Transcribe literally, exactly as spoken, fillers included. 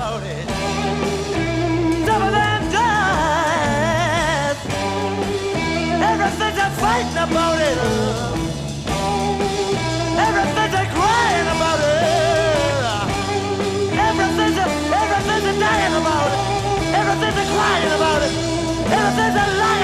about it. Tougher than death. Everything's a fighting about it. Everything's a crying about it. Everything's a, everything's a dying about it. Everything's a crying about it. Everything's a lying.